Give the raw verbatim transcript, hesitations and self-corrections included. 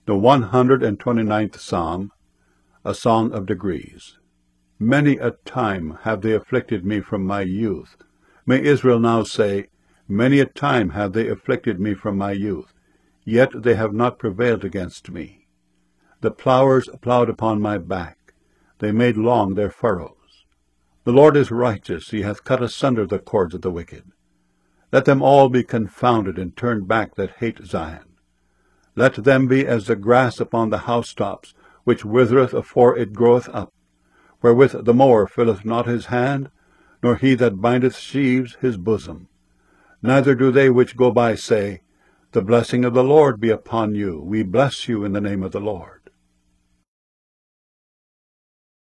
The one hundred and twenty-ninth Psalm, a song of degrees. Many a time have they afflicted me from my youth. May Israel now say, Many a time have they afflicted me from my youth, yet they have not prevailed against me. The plowers plowed upon my back, they made long their furrows. The Lord is righteous, he hath cut asunder the cords of the wicked. Let them all be confounded and turned back that hate Zion. Let them be as the grass upon the housetops, which withereth afore it groweth up, wherewith the mower filleth not his hand, nor he that bindeth sheaves his bosom. Neither do they which go by say, The blessing of the Lord be upon you, we bless you in the name of the Lord.